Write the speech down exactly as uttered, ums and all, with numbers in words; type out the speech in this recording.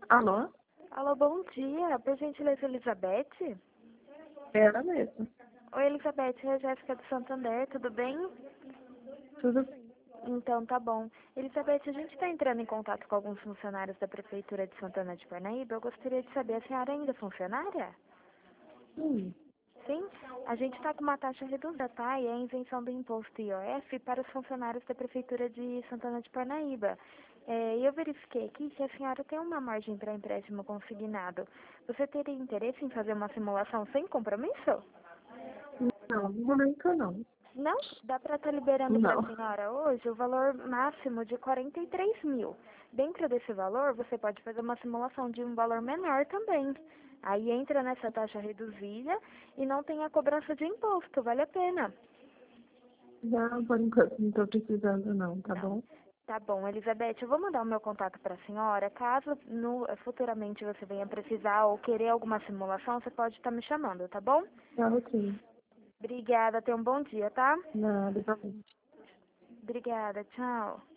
Alô? Alô, bom dia. Por gentileza, Elizabeth? É ela mesma. Oi, Elizabeth, é a Jéssica do Santander, tudo bem? Tudo bem. Então, tá bom. Elizabeth, a gente está entrando em contato com alguns funcionários da Prefeitura de Santana de Parnaíba. Eu gostaria de saber, a senhora ainda é funcionária? Sim. Sim? A gente está com uma taxa reduzida, tá? E é a isenção do imposto I O F para os funcionários da Prefeitura de Santana de Parnaíba. É, e eu verifiquei aqui que a senhora tem uma margem para empréstimo consignado. Você teria interesse em fazer uma simulação sem compromisso? Não, no momento não. Não, dá para estar liberando para a Não. senhora hoje o valor máximo de quarenta e três mil. Dentro desse valor, você pode fazer uma simulação de um valor menor também. Aí entra nessa taxa reduzida e não tem a cobrança de imposto, vale a pena. Não, por enquanto não estou precisando não, tá Não. bom? Tá bom, Elizabeth, eu vou mandar o meu contato para a senhora. Caso no, futuramente você venha precisar ou querer alguma simulação, você pode estar me chamando, tá bom? Tá ok. Obrigada, tenha um bom dia, tá? Nada, igualmente. Obrigada, tchau.